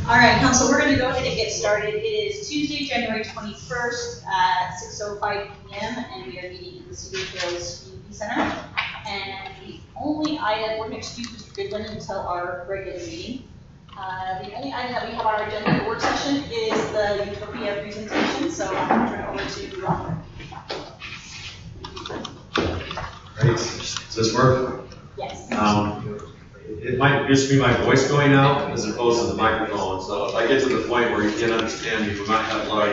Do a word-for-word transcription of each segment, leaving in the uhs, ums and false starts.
All right, Council, we're going to go ahead and get started. It is Tuesday, January twenty-first at six oh five p m and we are meeting in the City of Hills Community Center. And the only item, we're going to excuse Mister Goodwin until our regular meeting. Uh, the only item that we have on our agenda for work session is the Utopia presentation. So I'm going to turn it over to Ron. Great. Does this work? Yes. Um, it might just be my voice going out as opposed to the microphone. So if I get to the point where you can't understand me, we might have Laurie.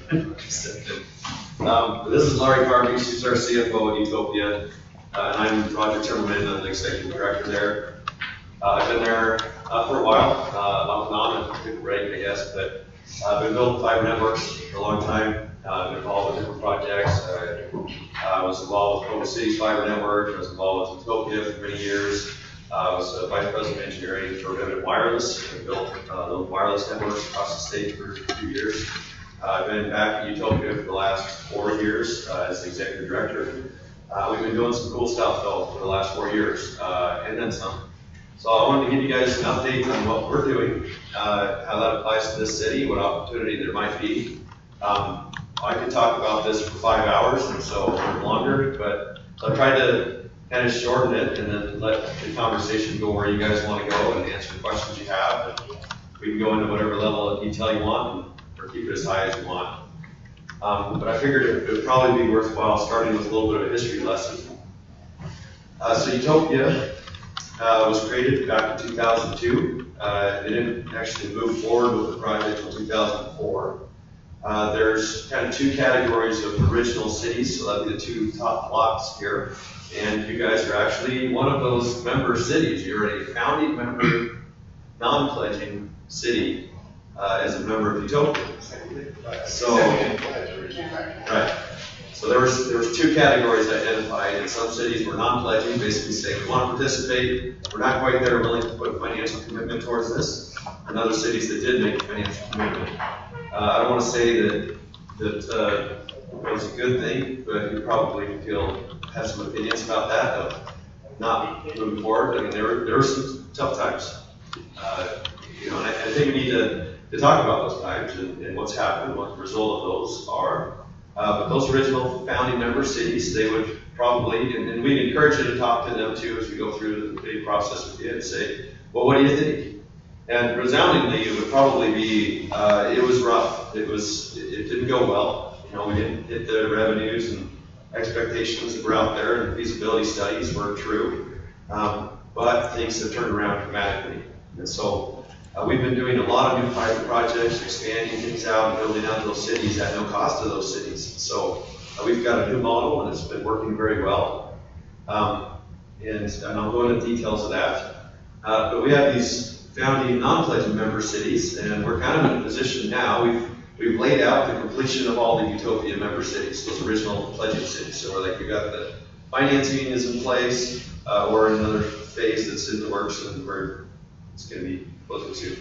um, this is Laurie Harvey. She's our C F O at Utopia. Uh, and I'm Roger Timmerman. I'm the executive director there. Uh, I've been there uh, for a while, uh, off and on. I took a break, I guess. But uh, I've been building fiber networks for a long time. Uh, I've been involved with different projects. Uh, I was involved with Oklahoma City's fiber network. I was involved with Utopia for many years. Uh, I was uh, vice president of engineering for Rivet Wireless. I built uh, the wireless networks across the state for a few years. Uh, I've been back at Utopia for the last four years uh, as the executive director. Uh, we've been doing some cool stuff though for the last four years, uh, and then some. So I wanted to give you guys an update on what we're doing, uh, how that applies to this city, what opportunity there might be. Um, I could talk about this for five hours and so or longer, but so I tried to kind of shorten it and then let the conversation go where you guys want to go and answer questions you have. And we can go into whatever level of detail you want, or keep it as high as you want. Um, but I figured it would probably be worthwhile starting with a little bit of a history lesson. Uh, so Utopia uh, was created back in two thousand two. Uh, it didn't actually move forward with the project until two thousand four. Uh, there's kind of two categories of original cities, so that'd be the two top blocks here. And you guys are actually one of those member cities. You're a founding member, non-pledging city uh, as a member of Utopia. So, right. So there was there was two categories identified, and some cities were non-pledging, basically saying we want to participate. We're not quite there, willing to put financial commitment towards this. And other cities that did make a financial commitment. Uh, I don't want to say that that uh, was a good thing, but you probably feel have some opinions about that of not moving forward. I mean, there were there were some tough times, uh, you know, and I, I think we need to, to talk about those times and, and what's happened, what the result of those are. Uh, but those original founding member cities, they would probably, and, and we'd encourage you to talk to them too as we go through the bidding process with you and say, well, what do you think? And resoundingly, it would probably be, uh, it was rough. It was, it, it didn't go well. You know, we didn't hit the revenues and expectations that were out there, and feasibility studies were true. Um, but things have turned around dramatically. And so uh, we've been doing a lot of new fiber projects, expanding things out and building out those cities at no cost to those cities. So uh, we've got a new model, and it's been working very well. Um, and, and I'll go into details of that. Uh, but we have these founding non-pledging member cities, and we're kind of in a position now. We've we've laid out the completion of all the Utopia member cities, those original pledging cities. So we're like, we got the financing is in place, uh, or another phase that's in the works, and we're it's going to be close to.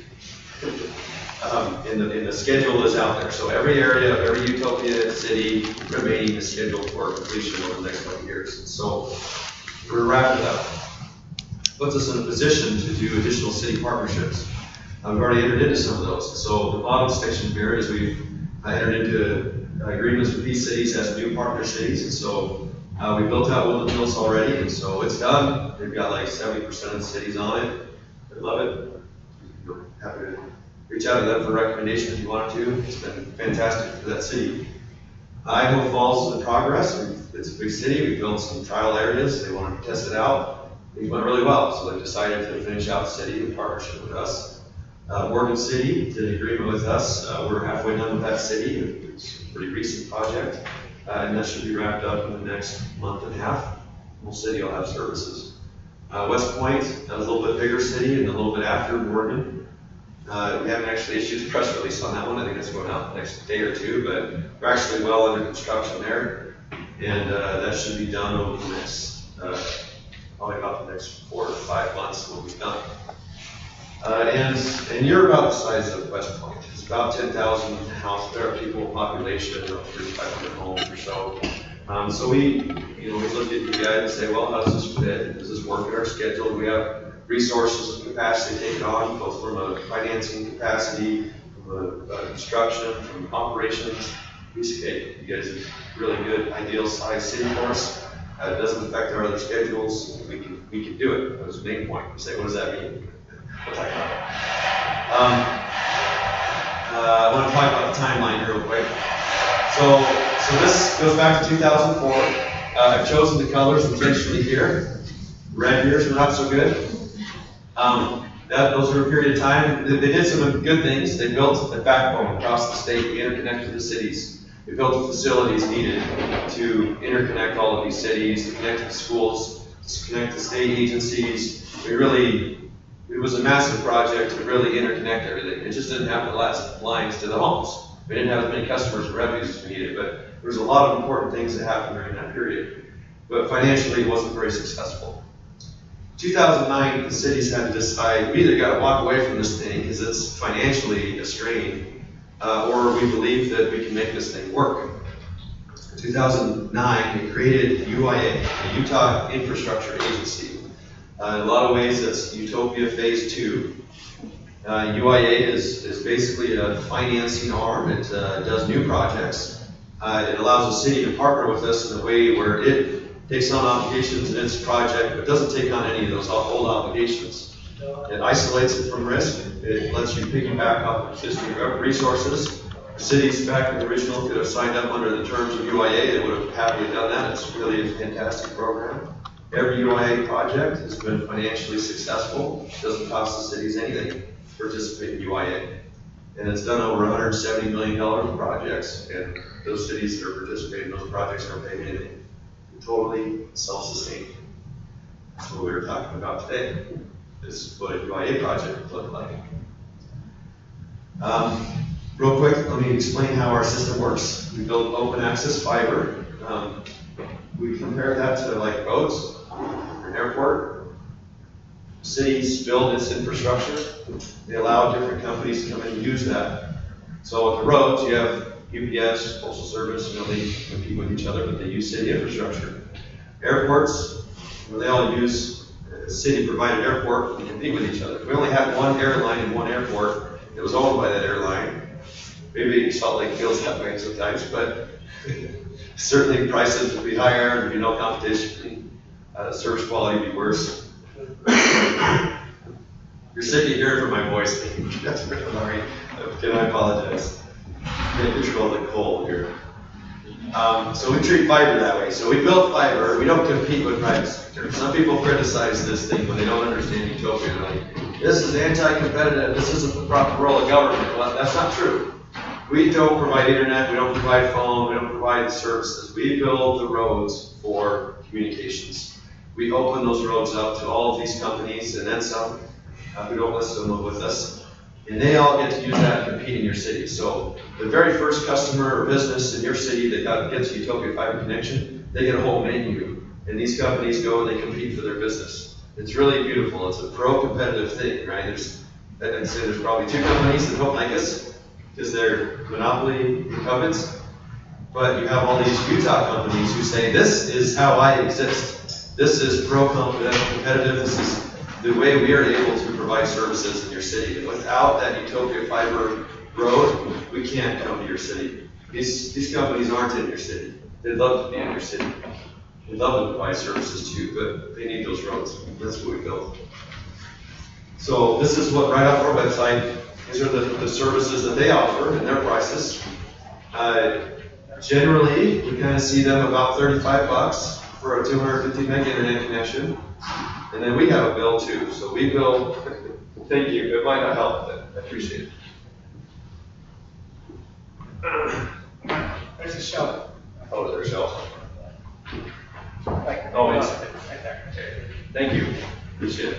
um, and the and the schedule is out there. So every area, every Utopia city remaining is scheduled for completion over the next couple of years. And so we're wrapping up. Puts us in a position to do additional city partnerships. Uh, we've already entered into some of those. So the bottom section here is we've uh, entered into uh, agreements with these cities as new partner cities. And so uh, we built out Woodland Hills already, and so it's done. They've got like seventy percent of the cities on it. They love it. We're happy to reach out to them for recommendation if you wanted to. It's been fantastic for that city. Idaho Falls is in progress. It's a big city. We built some trial areas. They wanted to test it out. Things went really well, so they decided to finish out the city in partnership with us. Uh, Morgan City did an agreement with us. Uh, we're halfway done with that city. It's a pretty recent project, uh, and that should be wrapped up in the next month and a half. The whole city will have services. Uh, West Point, a little bit bigger city, and a little bit after Morgan. Uh, we haven't actually issued a press release on that one. I think that's going out the next day or two, but we're actually well under construction there, and uh, that should be done over the next. Uh, Probably about the next four or five months we'll be done. Uh, and and you're about the size of West Point. It's about ten thousand house there, people population of thirty-five hundred homes or so. Um, so we, you know, we look at you guys and say, well, how does this fit? Does this work in our schedule? Do we have resources and capacity to take it on, both from a finance financing capacity, from uh, uh, construction, from operations. We say, hey, you guys are really good, ideal size city for us. Uh, it doesn't affect our other schedules. We can, we can do it. That was the main point. We say, what does that mean? We'll talk about it. Um, uh, I want to talk about the timeline real quick. So, so this goes back to two thousand four. Uh, I've chosen the colors intentionally here. Red years were not so good. Um, that, those were a period of time. They, they did some good things. They built a backbone across the state. We interconnected the cities. We built the facilities needed to interconnect all of these cities, to connect the schools, to connect the state agencies. We really, it was a massive project to really interconnect everything. It just didn't have the last lines to the homes. We didn't have as many customers and revenues as we needed, but there was a lot of important things that happened during that period. But financially, it wasn't very successful. two thousand nine, the cities had to decide, we either got to walk away from this thing because it's financially a strain, uh, or we believe that we can make this thing work. In two thousand nine, we created U I A, the Utah Infrastructure Agency. Uh, in a lot of ways, that's Utopia Phase two. Uh, U I A is, is basically a financing arm. It uh, does new projects. Uh, it allows the city to partner with us in a way where it takes on obligations in its project, but doesn't take on any of those old obligations. It isolates it from risk. It lets you piggyback off of existing resources. Cities back in the original could have signed up under the terms of U I A. They would have happily done that. It's really a fantastic program. Every U I A project has been financially successful. It doesn't cost the cities anything to participate in U I A. And it's done over one hundred seventy million dollars in projects, and those cities that are participating in those projects aren't paying anything. They're totally self-sustained. That's what we were talking about today. This is what a U I A project would look like. Um, real quick, let me explain how our system works. We build open access fiber. Um, we compare that to like roads, an airport. Cities build its infrastructure. They allow different companies to come in and use that. So with the roads, you have U P S, Postal Service, you know, they compete with each other, but they use city infrastructure. Airports, well, they all use a city-provided airport and compete with each other. If we only had one airline in one airport that was owned by that airline, maybe Salt Lake feels that way sometimes, but certainly prices would be higher, there'd be no competition, uh, service quality would be worse. You're sick of hearing from my voice. That's pretty sorry. Can I apologize? Can't control the cold here. Um, so we treat fiber that way. So we build fiber. We don't compete with private sector. Some people criticize this thing when they don't understand Utopia. They're like, this is anti-competitive. This isn't the proper role of government. Well, that's not true. We don't provide internet. We don't provide phone. We don't provide services. We build the roads for communications. We open those roads up to all of these companies and then some uh, who don't list them with us. And they all get to use that and compete in your city. So the very first customer or business in your city that got, gets a Utopia Fiber connection, they get a whole menu. And these companies go and they compete for their business. It's really beautiful. It's a pro-competitive thing, right? There's, I'd say there's probably two companies that don't like us because they're monopoly incumbents. But you have all these Utah companies who say, this is how I exist. This is pro-competitive. This is the way we are able to provide services in your city. And without that Utopia Fiber road, we can't come to your city. These, these companies aren't in your city. They'd love to be in your city. They'd love to provide services too, but they need those roads. That's what we built. So this is what right off our website, these are the, the services that they offer and their prices. Uh, generally, we kind of see them about thirty-five bucks for a two hundred fifty meg internet connection. And then we have a bill too. So we bill, thank you, it might not help, but I appreciate it. There's a shelf. Oh, there's a shelf. Like, Oh, it's, right there. thank you, appreciate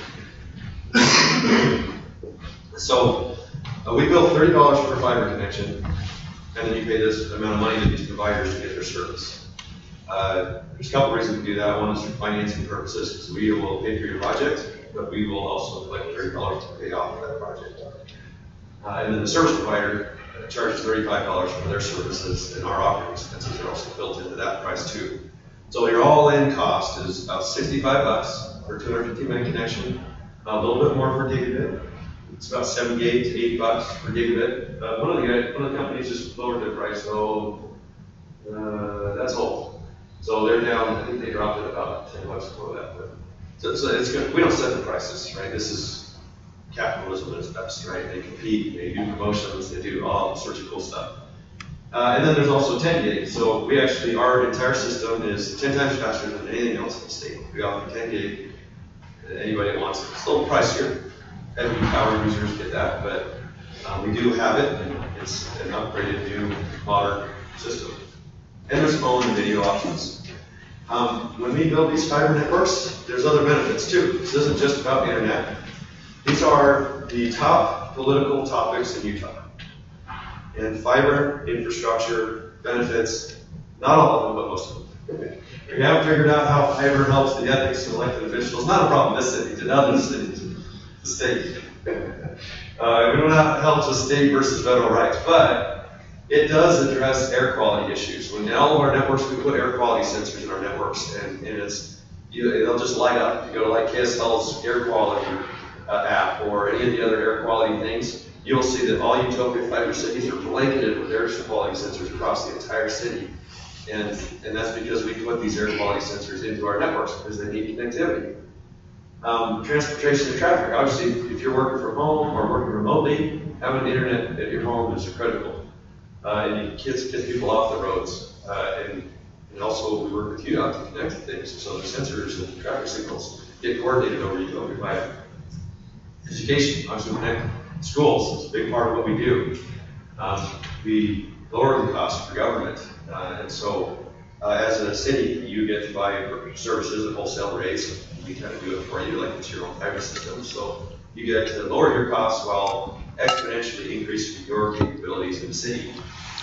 it. So uh, we bill thirty dollars for a fiber connection, and then you pay this amount of money to these providers to get their service. Uh, there's a couple reasons we do that. One is for financing purposes, because we will pay for your project, but we will also collect thirty dollars to pay off that project. Uh, and then the service provider uh, charges thirty-five dollars for their services, and our operating expenses are also built into that price too. So your all-in cost is about sixty-five bucks for two hundred fifty meg connection, a little bit more for gigabit. It's about seventy-eight to eighty bucks per gigabit. Uh, one of the guys, one of the companies just lowered their price, so uh, that's old. So they're down. I think they dropped it about ten bucks below that. But so, so it's good. We don't set the prices, right? This is capitalism at its best, right? They compete, they do promotions, they do all sorts of cool stuff. Uh, and then there's also ten gig. So we actually, our entire system is ten times faster than anything else in the state. We offer ten gig. Anybody that wants it. It's a little pricier. Heavy power users get that, but um, we do have it, and it's an upgraded, new, modern system. And there's phone and video options. Um, when we build these fiber networks, there's other benefits too. This isn't just about the internet. These are the top political topics in Utah. And fiber infrastructure benefits, not all of them, but most of them. We haven't figured out how fiber helps the ethics of elected officials. Not a problem in this city, to other cities, the state. Uh, we don't have to help the state versus federal rights, but it does address air quality issues. When in all of our networks, we put air quality sensors in our networks, and, and it's you, they'll just light up. You go to like K S L's air quality uh, app or any of the other air quality things, you'll see that all Utopia fiber cities are blanketed with air quality sensors across the entire city. And, and that's because we put these air quality sensors into our networks because they need connectivity. Um, transportation and traffic. Obviously, if you're working from home or working remotely, having internet at your home is critical. Uh, and you kids get people off the roads. Uh, and, and also, we work with U D O T to connect things so the sensors and the traffic signals get coordinated over Utopia Fiber. Education. Obviously, we connect schools. It's a big part of what we do. Um, we lower the cost for government. Uh, and so, uh, as a city, you get to buy services at wholesale rates. We kind of do it for you, like it's your own fiber system. So you get to lower your costs while exponentially increasing your capabilities in the city.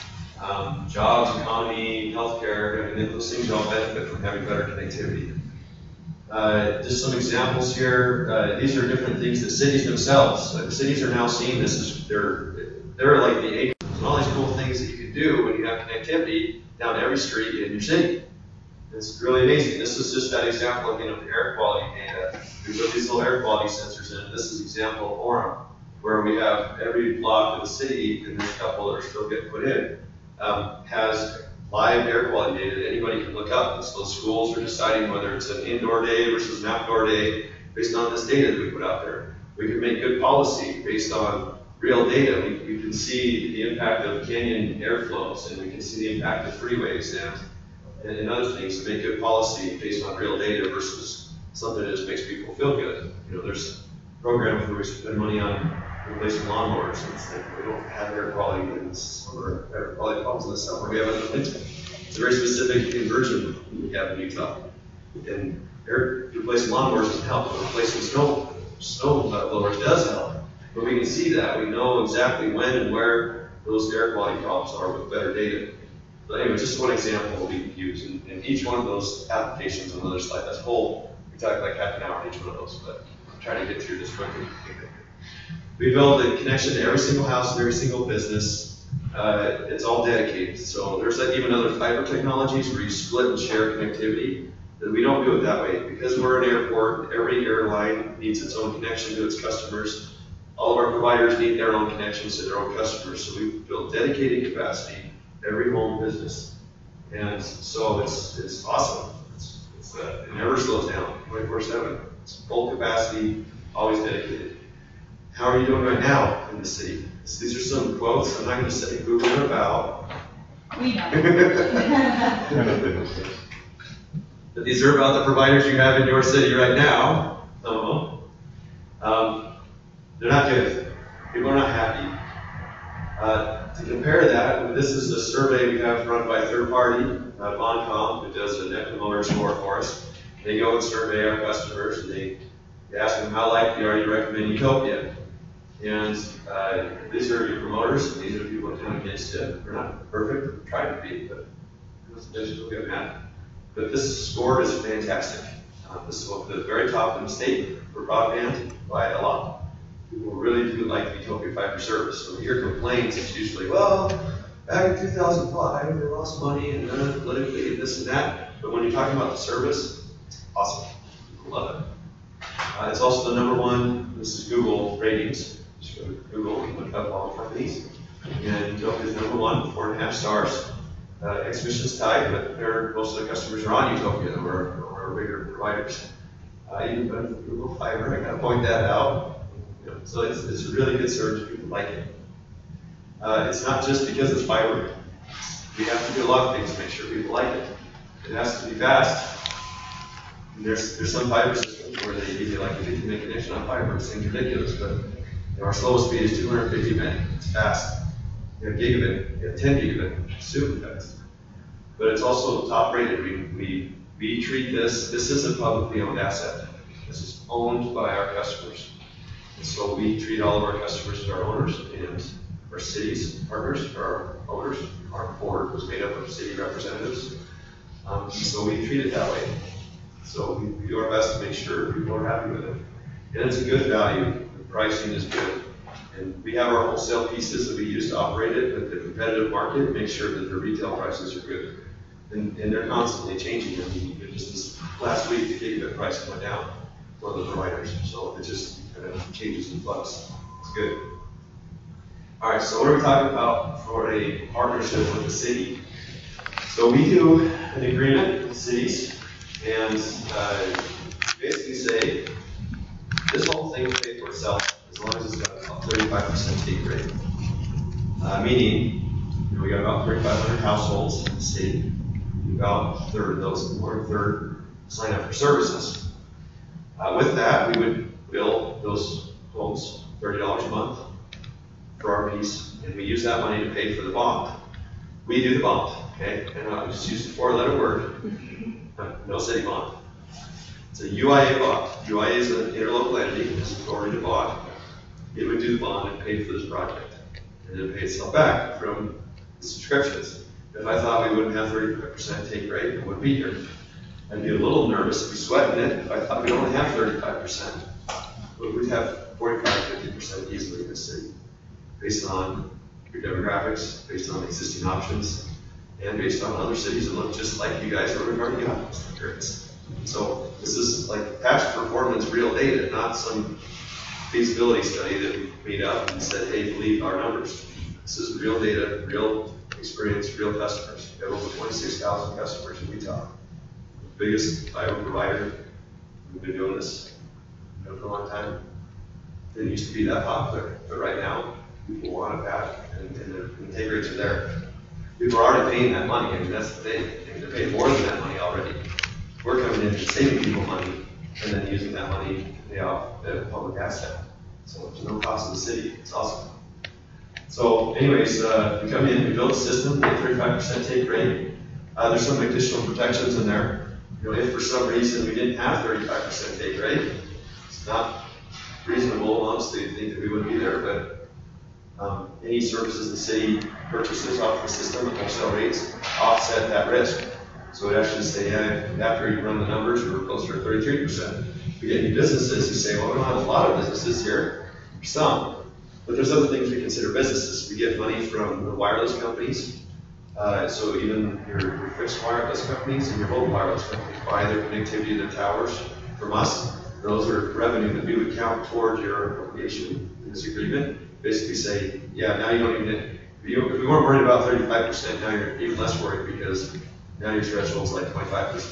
Um, jobs, economy, healthcare, I mean, those things all benefit from having better connectivity. Uh, just some examples here. Uh, these are different things that cities themselves, like the cities are now seeing this as they're they're like the agents and all these cool things that you can do when you have connectivity down every street in your city. It's really amazing. This is just that example of, you know, the air quality data. We put these little air quality sensors in. This is an example of Orem, where we have every block of the city, and there's a couple that are still getting put in, um, has live air quality data that anybody can look up. And so schools are deciding whether it's an indoor day versus an outdoor day based on this data that we put out there. We can make good policy based on real data. We, we can see the impact of canyon airflows, and we can see the impact of freeways and and other things to make good policy based on real data versus something that just makes people feel good. You know, there's programs where we spend money on replacing lawnmowers, and it's like we don't have air quality in the summer, air quality problems in the summer. We have it in the winter. It's a very specific inversion we have in Utah. And air replacing lawnmowers doesn't help, but replacing snow snow blowers does help. But we can see that. We know exactly when and where those air quality problems are with better data. But anyway, just one example we can use, and, and each one of those applications on another slide. That's whole. We talked like half an hour on each one of those, but I'm trying to get through this quickly. We build a connection to every single house and every single business. Uh, it's all dedicated. So there's like even other fiber technologies where you split and share connectivity. That we don't do it that way because we're an airport. Every airline needs its own connection to its customers. All of our providers need their own connections to their own customers. So we build dedicated capacity. Every home business, and so it's it's awesome. It's, it's uh, it never slows down, twenty-four seven. It's full capacity, always dedicated. How are you doing right now in the city? So these are some quotes. I'm not going to say who they're about. We know. But these are about the providers you have in your city right now. Some of them. Um, they're not good. People are not happy. Uh, to compare that, this is a survey we have run by a third party, uh, Boncom, who does a net promoter score for us. They go and survey our customers, and they, they ask them how likely are you to recommend Utopia. And uh, these are your promoters, and these are the people that come against it. We're not perfect, we're trying to be, but we'll get mad. But this score is fantastic. Uh, this is at the very top in the state for broadband by a lot. People really do like the Utopia Fiber service. So when you hear complaints, it's usually, well, back in two thousand five, they lost money and then politically and this and that. But when you're talking about the service, it's awesome. People love it. Uh, it's also the number one, this is Google ratings. Just go to Google and look up all the companies. And Utopia is number one, four and a half stars. Uh, Exhibition's tied, but they're, most of the customers are on Utopia, or, or bigger providers. Uh, even better than Google Fiber, I gotta point that out. You know, so it's, it's a really good service, people like it. Uh, it's not just because it's fiber. We have to do a lot of things to make sure people like it. It has to be fast. And there's, there's some fiber systems where they give you like a fifty meg connection on fiber. It seems ridiculous, but you know, our slowest speed is two hundred fifty meg. It's fast. You have gigabit, you have ten gigabit, super fast. But it's also top rated. We, we, we treat this, this is a publicly owned asset. This is owned by our customers. And so we treat all of our customers as our owners, and our cities partners are our owners. Our board was made up of city representatives. Um, so we treat it that way. So we, we do our best to make sure people are happy with it. And it's a good value. The pricing is good. And we have our wholesale pieces that we use to operate it, but the competitive market makes sure that the retail prices are good. And, and they're constantly changing. I mean, just this last week, the gigabit price went down for the providers. So it just kind of changes in flux. It's good. All right, so what are we talking about for a partnership with the city? So we do an agreement with cities, and uh, basically say, this whole thing will pay for itself as long as it's got about thirty-five percent take rate. Uh, meaning, you know, we got about thirty-five hundred households in the city. About a third of those, or a third, sign up for services. Uh, with that, we would bill those homes thirty dollars a month for our piece, and we use that money to pay for the bond. We do the bond, okay? And I'll just use the four-letter word, no city bond. It's a U I A bond. U I A is an interlocal entity, it's authority to bond. It would do the bond and pay for this project, and then pay itself back from the subscriptions. If I thought we wouldn't have thirty-five percent take rate, I wouldn't be here. I'd be a little nervous if we sweating it if I thought we only have thirty-five percent. But we'd have forty-five, fifty percent easily in this city, based on your demographics, based on existing options, and based on other cities that look just like you guys are already got. So this is like past performance, real data, not some feasibility study that we made up and said, hey, believe our numbers. This is real data, real experience, real customers. We have over twenty-six thousand customers in Utah. The biggest fiber provider. We've been doing this for a long time. It used to be that popular, but right now, people want it back, and, and the take rates are there. People are already paying that money. I mean, that's the thing. They're paying more than that money already. We're coming in and saving people money, and then using that money to pay off the public asset. So it's no cost to the city. It's awesome. So anyways, uh, we come in, we build a system, we get thirty-five percent take rate. Uh, there's some additional protections in there. You know, if for some reason we didn't have thirty-five percent take rate, it's not reasonable, honestly, to think that we wouldn't be there, but um, any services the city purchases off the system at wholesale rates offset that risk. So it actually say, yeah, after you run the numbers, we're closer to thirty-three percent. We get new businesses who say, well, we don't have a lot of businesses here, some. But there's other things we consider businesses. We get money from the wireless companies. Uh, so even your, your fixed wireless companies and your mobile wireless companies buy their connectivity to the towers from us. Those are revenue that we would count toward your appropriation in this agreement. Basically say, yeah, now you don't even, if, you, if we weren't worried about thirty-five percent, now you're even less worried because now your threshold's like twenty-five percent.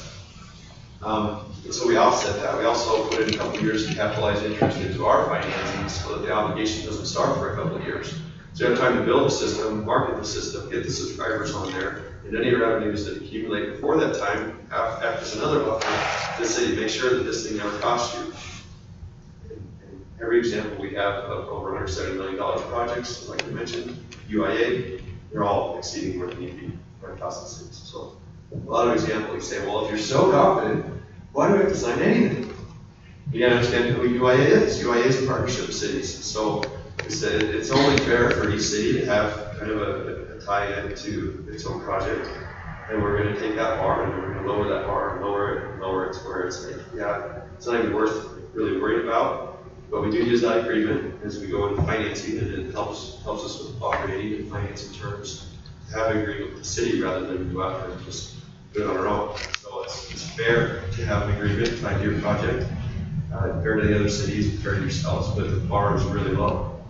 Um, and so we offset that. We also put in a couple of years of capitalized interest into our financing so that the obligation doesn't start for a couple of years. So you have time to build the system, market the system, get the subscribers on there, and any revenues that accumulate before that time act as another buffer to the city. Make sure that this thing never costs you. And, and every example we have of over one hundred seventy million dollars projects, like you mentioned, U I A, they're all exceeding where they need to be for the cost of the city. So a lot of examples, you say, well, if you're so confident, why do we have to sign anything? You gotta understand who U I A is. U I A is a partnership of cities. So it's, it's only fair for each city to have kind of a, a tie-in to its own project. And we're gonna take that bar and we're gonna lower that bar and lower it and lower it to where it's like, yeah, it's not even worth really worrying about. But we do use that agreement as we go into financing, and it helps helps us with operating and financing terms to have an agreement with the city rather than go out there and just do it on our own. So it's, it's fair to have an agreement, five-year project, uh, fair to the other cities, fair to yourselves, but the bar is really low.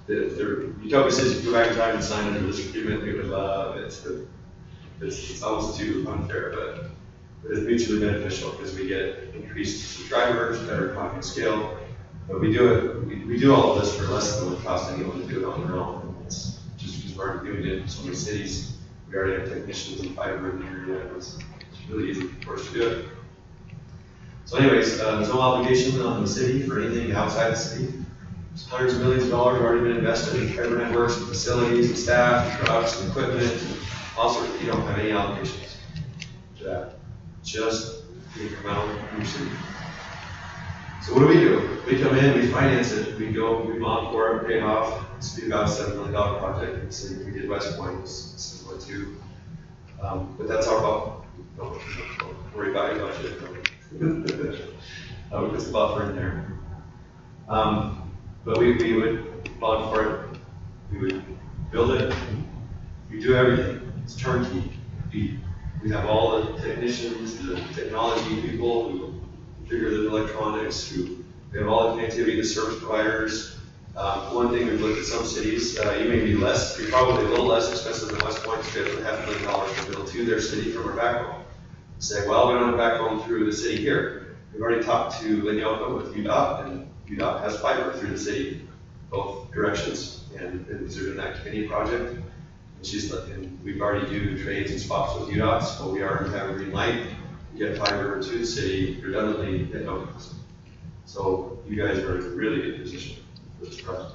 the, the Utopia says if you go back in time and sign under this agreement, we would love it. It's, it's almost too unfair, but, but it's mutually beneficial because we get increased subscribers, better economy of scale. But we do it, we, we do all of this for less than it would cost anyone to do it on their own. It's just because we're already doing it in so many cities. We already have technicians and fiber in the area. It's, it's really easy for us to do it. So anyways, uh, there's no obligation on the city for anything outside the city. There's hundreds of millions of dollars already been invested in fiber networks, and facilities, and staff, and trucks, and equipment. And also, you don't have any obligations to that. Just the incremental from your city. So what do we do? We come in, we finance it, we go, we bond for it, pay it off. It's be about a seven million dollar project. In the city, we did West Point, it's six point two. Um, but that's our buffer. Don't, don't worry about your budget. uh, we put the buffer in there. Um, but we, we would bond for it. We would build it. We do everything. It's turnkey. We, we have all the technicians, the technology people who configure the electronics, who we have all the connectivity to service providers. Um, one thing we've looked at some cities, uh, you may be less, you're probably a little less expensive than West Point, because they have half a million dollars to build to their city from our backbone. Say, well, we don't have a backbone through the city here. We've already talked to Lenyoka with U dot, and U dot has fiber through the city, both directions, and, and they're doing that committee project. And she's and we've already do trades and swaps with U dot, so we already have a green light to get fiber to the city redundantly at no cost. So you guys are in a really good position for this project.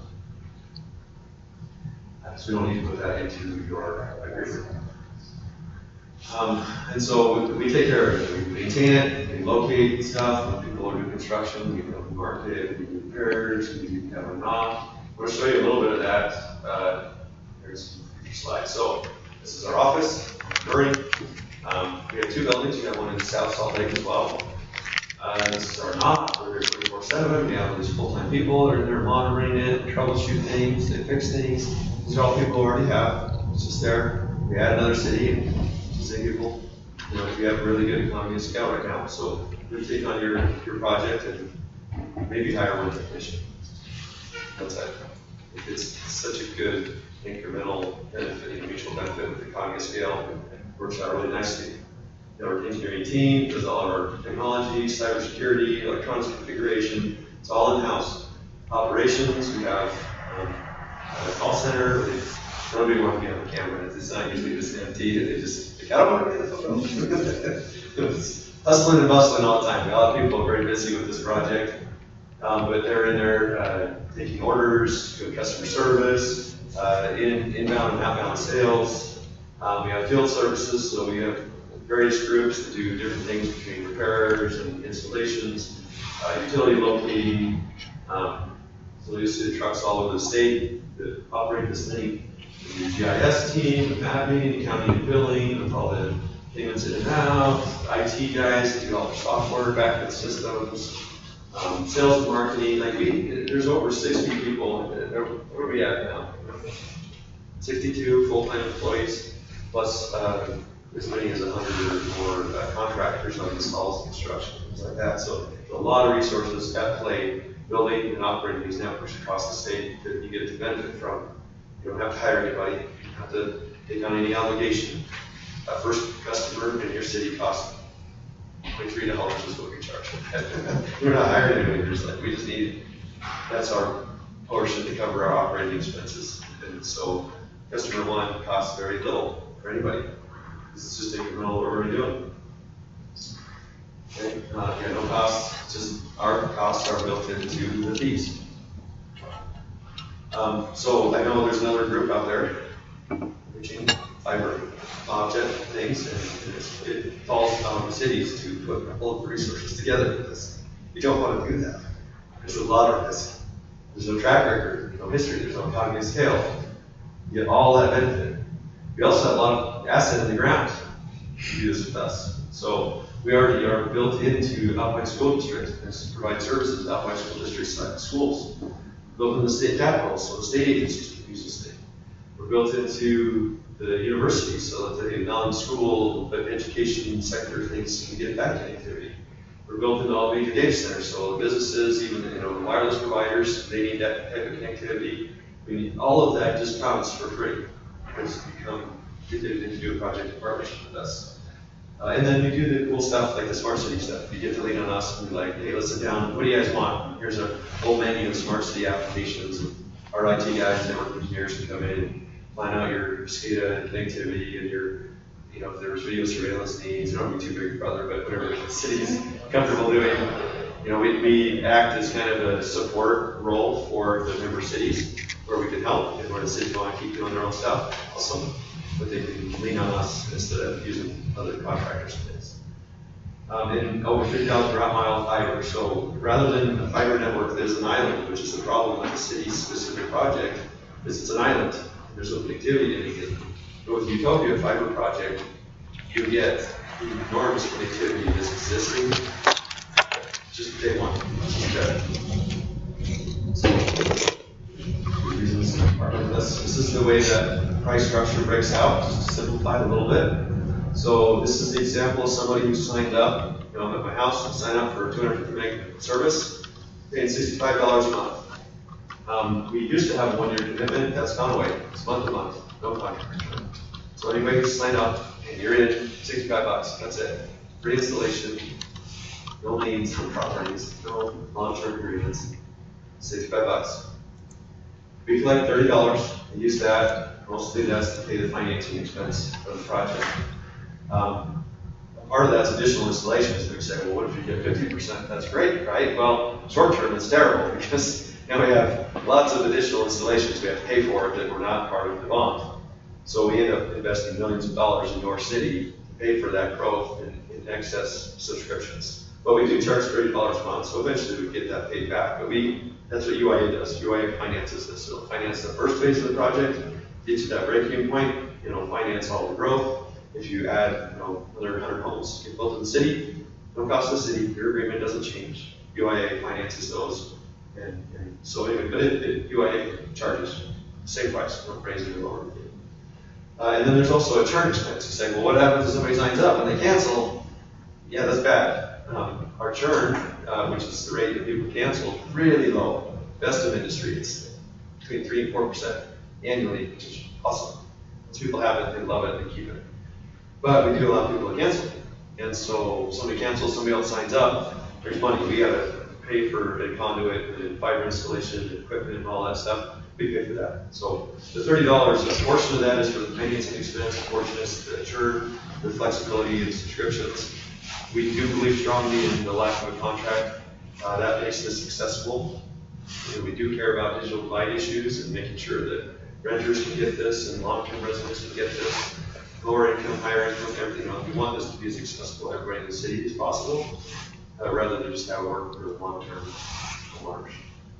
Uh, so we don't need to put that into your agreement. Um, and so we, we take care of it. We maintain it, we locate stuff, when people are doing construction, we can market it, we do repairs, we have a knock. We'll show you a little bit of that. Uh, here's some future slides. So this is our office, Murray. Um, we have two buildings. We have one in South Salt Lake as well. Uh, this is our knock. We're here twenty-four seven. We have these full-time people that are there monitoring it, troubleshoot things, they fix things. These are all people who already have. It's just there. We add another city. Say people, you know, we have a really good economy of scale right now, so we take on your your project and maybe hire one technician. That's it. It's such a good incremental benefit, you know, mutual benefit with the economy of scale. It works out really nicely. Our engineering team does all of our technology, cybersecurity, electronics configuration. It's all in-house. Operations, we have um, a call center. Nobody wants to be on the camera. It's not usually just empty. They just, I don't want to be in the photo. It's hustling and bustling all the time. A lot of people are very busy with this project, um, but they're in there uh, taking orders, doing customer service, uh, in, inbound and outbound sales. Um, we have field services, so we have various groups that do different things between repairs and installations, uh, utility locating. Um, so we see the trucks all over the state that operate this thing. The G I S team, the mapping, county and billing, with all the payments in and out, I T guys that do all the software back end systems, um, sales and marketing. Like we, there's over sixty people. Where are we at now? sixty-two full-time employees, plus uh, as many as one hundred or more uh, contractors on installs, construction, things like that. So a lot of resources at play building and operating these networks across the state that you get to benefit from. You don't have to hire anybody. You don't have to take on any obligation. That first customer in your city costs twenty-three dollars is what we charge. We're not hiring anybody. Just like we just need, that's our portion to cover our operating expenses. And so customer one costs very little for anybody. This is just incremental what we're already doing. Okay, uh, yeah, no costs, just our costs are built into the fees. Um, so I know there's another group out there reaching fiber object things, and it's, it falls on the cities to put all of the resources together for this. You don't want to do that. There's a lot of risk. There's no track record, no history, there's no economy of scale. You get all that benefit. We also have a lot of asset in the ground to do this with us. So we already are built into Alpine School District and provide services to Alpine School District's like schools. Built in the state capital, so the state agencies can use the state. We're built into the university, so that the non-school education sector things can get that connectivity. We're built into all major data centers, so the businesses, even you know the wireless providers, they need that type of connectivity. I mean, all of that just counts for free, because you come, you do, you do a project in partnership with us. Uh, and then we do the cool stuff like the smart city stuff. You get to lean on us and be like, hey, let's sit down. What do you guys want? Here's a whole menu of smart city applications. Our I T guys, network engineers can come in and plan out your SCADA and connectivity and your, you know, if there's video surveillance needs. You don't have to be too big, brother, but whatever the city's comfortable doing. You know, we, we act as kind of a support role for the member cities where we can help and where the cities want to keep doing their own stuff. Awesome. But they can lean on us instead of using other contractors for this. Um, and over fifty thousand route mile fiber. So rather than a fiber network that is an island, which is the problem with the city's specific project, is it's an island. There's no connectivity to anything. But with Utopia Fiber Project, you get enormous connectivity that's existing just day one. So, reasons part of this. This is the way that price structure breaks out, just to simplify it a little bit. So this is the example of somebody who signed up, you know, I'm at my house, I sign up for two hundred fifty meg service, paying sixty-five dollars a month. Um, we used to have a one-year commitment, that's gone away. It's month to month, no contract. So anybody who sign up and you're in, sixty-five bucks, that's it. Free installation, no liens, no properties, no long-term agreements, sixty-five bucks. We collect thirty dollars and use that, mostly that's to pay the financing expense of the project. Um, part of that's additional installations. We say, well, what if you get fifty percent? That's great, right? Well, short term, it's terrible because now we have lots of additional installations we have to pay for that were not part of the bond. So we end up investing millions of dollars in your city to pay for that growth in, in excess subscriptions. But we do charge thirty dollars a month, so eventually we get that paid back. But we, that's what U I A does. U I A finances this. It'll finance the first phase of the project, get you that break-even point, it'll finance all the growth. If you add, you know, another one hundred homes get built in the city, no cost to the city, your agreement doesn't change. U I A finances those. And, and so anyway, but it, it, U I A charges the same price, no raising or lowering. Uh, and then there's also a churn expense. You say, well, what happens if somebody signs up and they cancel? Yeah, that's bad. Um, our churn, uh, which is the rate that people cancel, really low. Best of industry, it's between three and four percent annually, which is awesome. Once people have it, they love it, they keep it. But we do allow people to cancel. And so somebody cancels, somebody else signs up, there's money. We gotta pay for a conduit and fiber installation and equipment and all that stuff. We pay for that. So the thirty dollars, a portion of that is for the financing expense, a portion is the churn, the flexibility and subscriptions. We do believe strongly in the lack of a contract. Uh, that makes this accessible. And we do care about digital divide issues and making sure that renters can get this and long-term residents can get this. Lower income, higher income, everything else. We want this to be as accessible to everybody in the city as possible, uh, rather than just have work for long-term homeowners.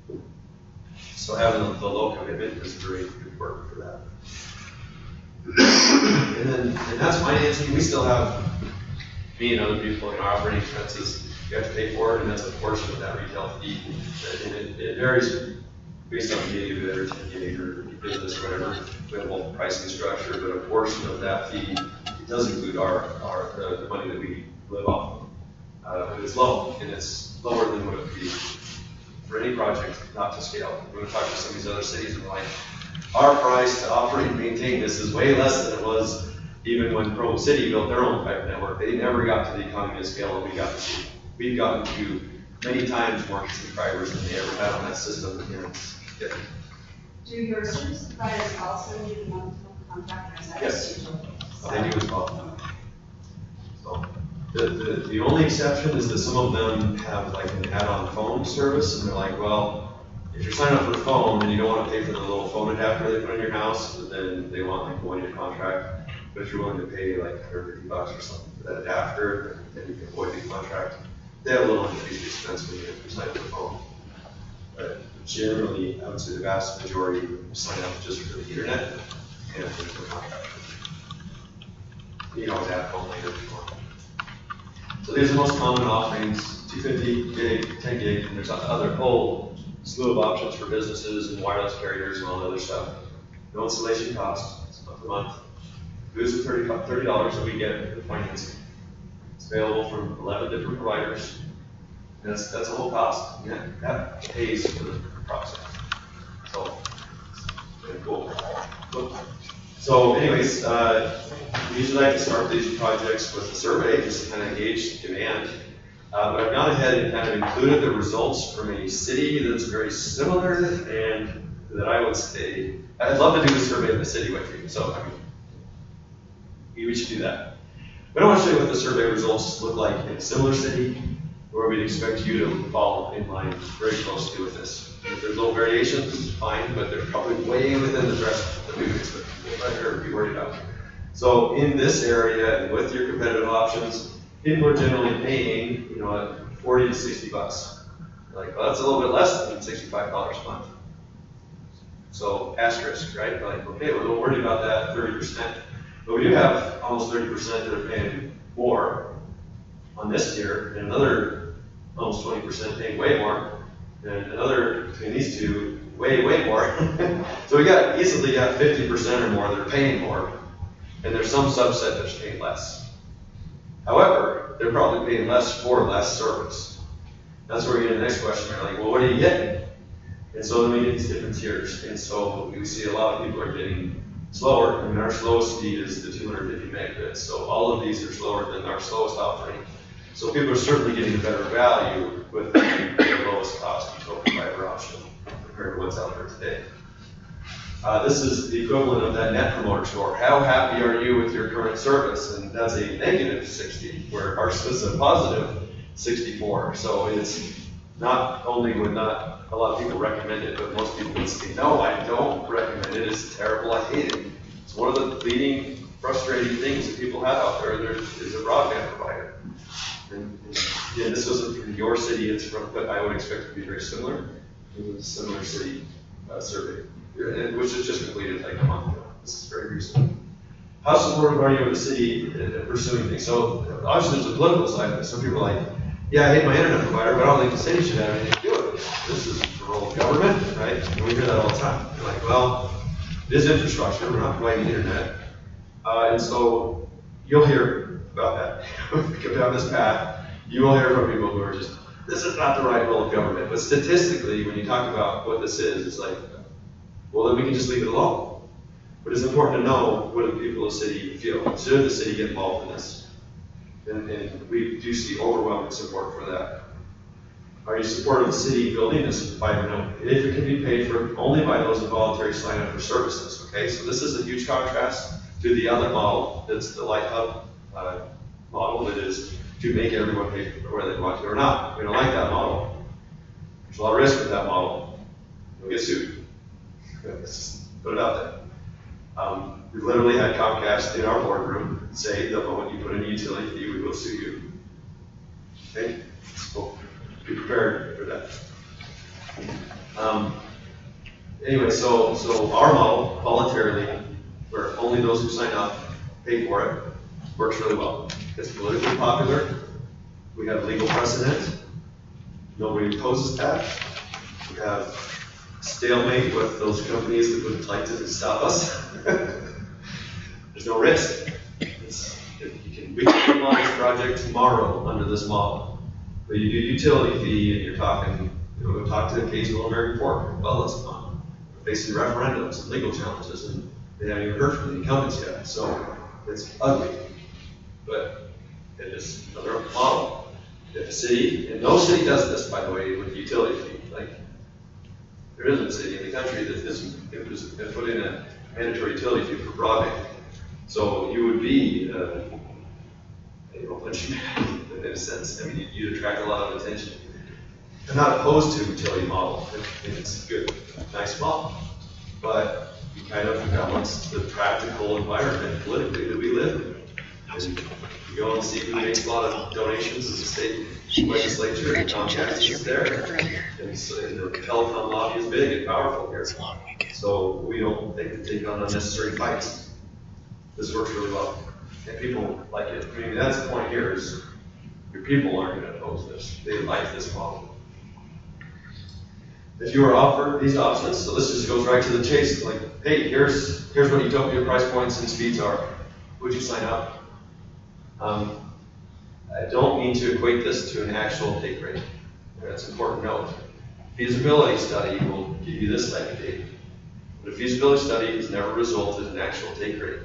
So having the, the low commitment is very good work for that. and then, and that's financing. We still have, me and other people in our operating expenses, you have to pay for it, and that's a portion of that retail fee. And it, it varies based on gig or ten gig or business, whatever. We have a whole pricing structure, but a portion of that fee, it does include our, our the, the money that we live off of. Uh, but it's low, and it's lower than what it would be for any project not to scale. We're going to talk to some of these other cities and we're like, our price to operate and maintain this is way less than it was even when Provo City built their own fiber network. They never got to the economy of scale that we got to. We've gotten to many times more subscribers than they ever had on that system. And it's different. Do your service providers also need a monthly contract? Or is that Yes. just usual? They do as well. So the, the, the only exception is that some of them have like an add-on phone service, and they're like, well, if you're signing up for a phone and you don't want to pay for the little phone adapter they put in your house, then they want like a one-year contract. But if you're willing to pay like one hundred fifty bucks or something for that adapter, then you can avoid the contract. They have a little increased expense when you sign up for a phone. But generally, I would say the vast majority sign up just for the internet and for the contract. You can always add phone later if you want. So these are the most common offerings: two fifty gig, ten gig, and there's other whole slew of options for businesses and wireless carriers and all that other stuff. No installation cost, it's month to month. Goods at thirty dollars that we get with financing. It's available from eleven different providers. And that's that's a whole cost. Yeah, that pays for the process. So Okay, cool. Cool. So anyways, uh, we usually like to start these projects with a survey, just to kind of gauge demand. Uh, but I've gone ahead and kind of included the results from a city that's very similar and that I would say, I'd love to do a survey of the city with you, so I mean, we should do that. But I want to show you what the survey results look like in a similar city where we'd expect you to fall in line very closely with this. If there's little variations, fine, but they're probably way within the threshold that we would expect or be worried about. So in this area, and with your competitive options, people are generally paying, you know, forty to sixty bucks. Like, well, that's a little bit less than sixty-five dollars a month. So asterisk, right? Like, okay, we're a little worried about that thirty percent. But we do have almost thirty percent that are paying more on this tier, and another almost twenty percent paying way more, and another between these two, way, way more. So we got easily got fifty percent or more that are paying more, and there's some subset that's paying less. However, they're probably paying less for less service. That's where we get to the next question. We're like, well, what are you getting? And so then we get these different tiers. And so we see a lot of people are getting slower. I mean, our slowest speed is the two hundred fifty megabits. So all of these are slower than our slowest offering. So people are certainly getting better value with the, the lowest cost Utopia fiber option compared to what's out there today. Uh, this is the equivalent of that Net Promoter Score. How happy are you with your current service? And that's a negative sixty, where ours is a positive sixty-four. So it's not only would not a lot of people recommend it, but most people would say, no, I don't recommend it. It's terrible. I hate it. It's one of the leading frustrating things that people have out there. There is a broadband provider. And, and yeah, this wasn't from your city, it's from, but I would expect it to be very similar. It was a similar city uh, survey, which is just completed like a month ago. This is very recent. How supportive are you of the city uh, pursuing things? So obviously there's a political side of it. Some people are like, yeah, I hate my internet provider, but I don't think the city should have anything to do with it. This is the role of government, right? And we hear that all the time. You're like, well, it is infrastructure, we're not providing the internet. Uh, and so you'll hear about that. If you go down this path, you will hear from people who are just, this is not the right role of government. But statistically, when you talk about what this is, it's like, well, then we can just leave it alone. But it's important to know what the people of the city feel. Should the city get involved in this? And, and we do see overwhelming support for that. Are you supportive of the city building this fiber network? If it can be paid for only by those who voluntarily sign up for services, okay? So this is a huge contrast to the other model, that's the Light Hub uh, model, that is to make everyone pay for whether they want to or not. We don't like that model. There's a lot of risk with that model. You'll get sued. Let's just put it out there. Um, we literally had Comcast in our boardroom say the moment you put in a utility fee, we will sue you. Okay? So be prepared for that. Um, anyway, so so our model, voluntarily, where only those who sign up pay for it, works really well. It's politically popular. We have legal precedent. Nobody opposes that. We have stalemate with those companies that would like to stop us. There's no risk. It's, you can, we can come on this project tomorrow under this model. But you do utility fee and you're talking, you know, talk to the occasional American fork. Well, it's fun. We're facing referendums and legal challenges, and they haven't even heard from the incumbents yet. So it's ugly. But it is another model. If a city, and no city does this, by the way, with utility fee. Like, there isn't a city in the country that isn't, it was put in a mandatory utility fee for broadband. So you would be uh, a punching bag in a sense. I mean, you'd attract a lot of attention. I'm not opposed to utility model. I think it's a good, nice model. But you kind of balance the practical environment politically that we live in. And you go and see who makes a lot of donations as a state legislature, and Comcast is there. And so the telecom lobby is big and powerful here. So we don't think to take on unnecessary fights. This works really well. And people like it. I mean, that's the point here is your people aren't going to oppose this. They like this model. If you were offered these options, so this just goes right to the chase, like, hey, here's here's what Utopia price points and speeds are. Would you sign up? Um, I don't mean to equate this to an actual take rate. That's an important note. Feasibility study will give you this type of data. but a feasibility study has never resulted in actual take rate.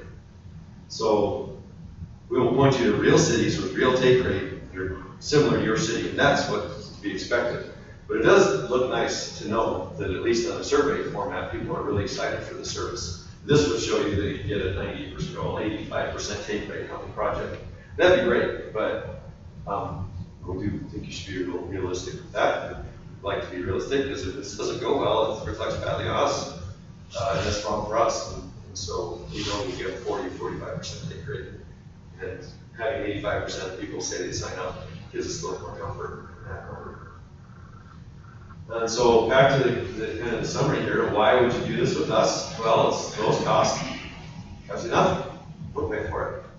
So we will point you to real cities with real take rate that are similar to your city, and that's what's to be expected. But it does look nice to know that at least on a survey format, people are really excited for the service. This would show you that you can get a ninety percent or eighty-five percent take rate on the project. That'd be great, but um, we do think you should be a little realistic with that. We'd like to be realistic, because if this doesn't go well, it reflects badly on us, uh, and that's wrong for us. And, and so we know we get forty, forty-five percent take rate. And having eighty-five percent of people say they sign up gives us a little more comfort in that number. And so back to the, the kind of the summary here, why would you do this with us? Well, it's the lowest cost. Costs you nothing. We'll pay for it.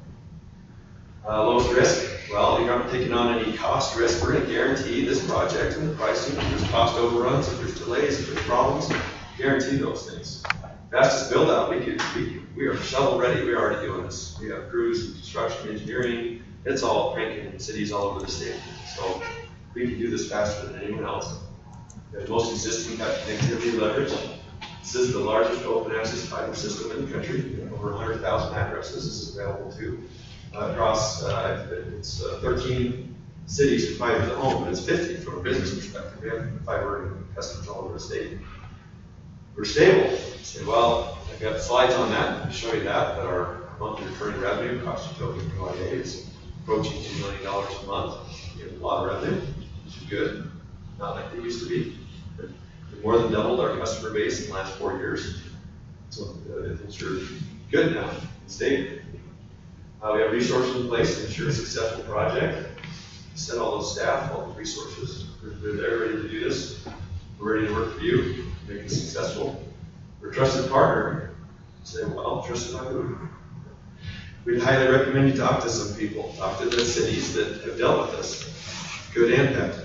Uh, lowest risk. Well, you're not taking on any cost risk. We're going to guarantee this project and the pricing. If there's cost overruns, if there's delays, if there's problems, guarantee those things. Fastest build out, we could, we, we are shovel ready. We're already doing this. We have crews and construction engineering. It's all cranking in cities all over the state. So we can do this faster than anyone else. We have the most existing connectivity leverage. This is the largest open access fiber system in the country. We have over one hundred thousand addresses. This is available to uh, across, uh, it's uh, thirteen cities for fiber to the home, but it's fifty from a business perspective. We have fiber customers all over the state. We're stable. You say, well, I've got slides on that to show you that, but our monthly recurring revenue across Utopia and Hawaii is approaching two million dollars a month. We have a lot of revenue, which is good. Not like they used to be. We've more than doubled our customer base in the last four years. So uh, things are good now, stable. Uh, we have resources in place to ensure a successful project. Set all those staff, all the resources. We're, we're there ready to do this. We're ready to work for you, make it successful. We're a trusted partner. Say, well, trusted by who? We'd highly recommend you talk to some people. Talk to the cities that have dealt with us, good and bad.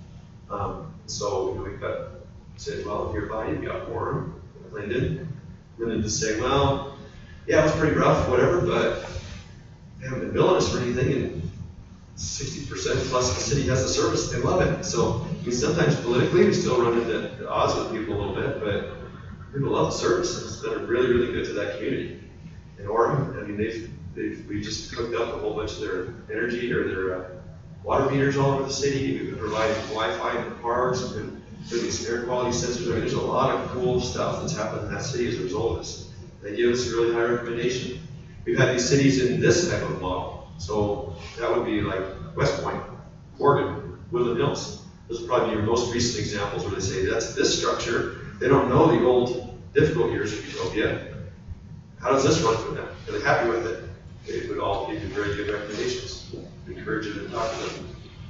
Um, so you know, we've got said, well, nearby you've got Warren, Linden. Linden to say, well, yeah, it was pretty rough, whatever, but they haven't been billing us for anything, and sixty percent plus the city has the service, they love it. So I mean, sometimes politically we still run into odds with people a little bit, but people love the service, and it's been really, really good to that community. In Orem, I mean, they've, they've, we just hooked up a whole bunch of their energy or their uh, water meters all over the city. We've been providing Wi-Fi in the parks, we've been putting some air quality sensors. I mean, there's a lot of cool stuff that's happened in that city as a result of this. They give us a really high recommendation. We've had these cities in this type of model. So that would be like West Point, Oregon, Woodland Hills. Those would probably be your most recent examples where they say that's this structure. They don't know the old difficult years of Utopia. How does this run for them? Are they happy with it? They would all give you very good recommendations. We encourage you to talk to them.